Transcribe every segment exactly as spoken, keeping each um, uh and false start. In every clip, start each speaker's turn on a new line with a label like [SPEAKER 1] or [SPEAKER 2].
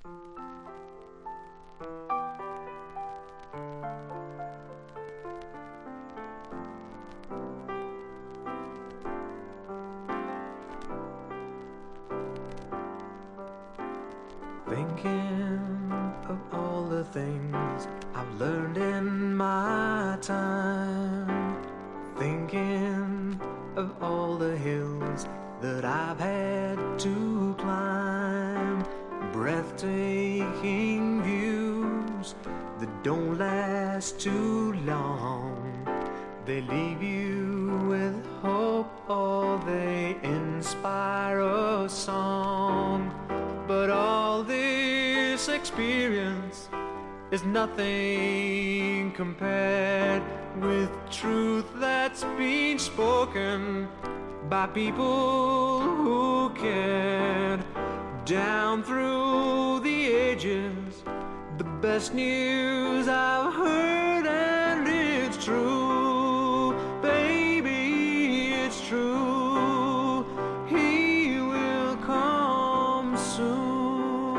[SPEAKER 1] Thinking of all the things I've learned in my time, thinking of all the hills that I've had to climb, breathtaking views that don't last too long. They leave you with hope or they inspire a song. But all this experience is nothing compared with truth that's been spoken by people who cared. Down through the ages, the best news I've heard, and it's true, baby, it's true. He will come soon.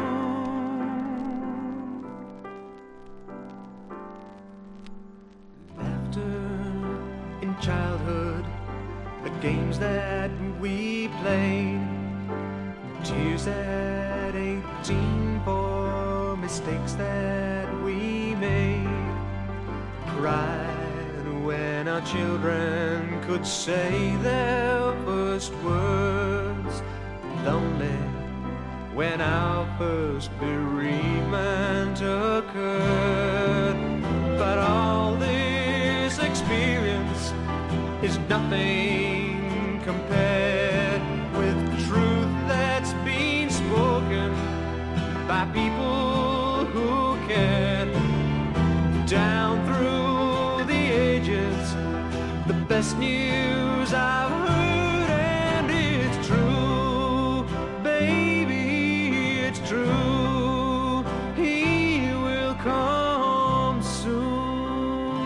[SPEAKER 1] Laughter in childhood, the games that we played, tears at eighteen for mistakes that we made, pride when our children could say their first words, lonely when our first bereavement occurred. But all this experience is nothing compared with truth that's been spoken by people who cared. Down through the ages, the best news I've heard, and it's true, baby, it's true. He will come soon.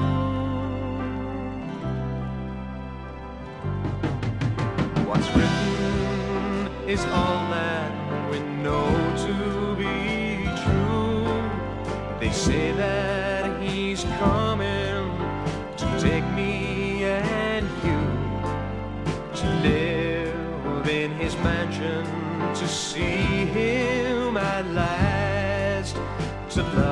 [SPEAKER 1] What's written is all that we know to be true. They say that he's coming to take me and you, to live in his mansion, to see him at last, to love